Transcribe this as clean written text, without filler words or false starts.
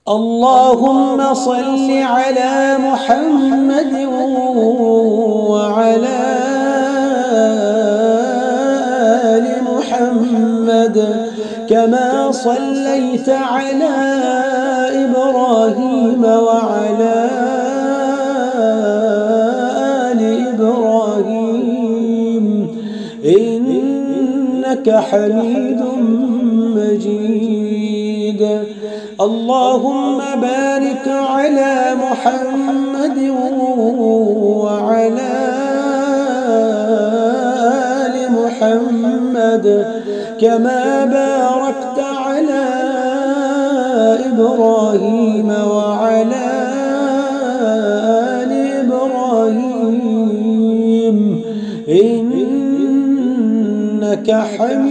اللهم صل على محمد وعلى آل محمد كما صليت على إبراهيم وعلى آل إبراهيم إنك حميد مجيد. اللهم بارك على محمد وعلى آل محمد كما باركت على إبراهيم وعلى آل إبراهيم إنك حميد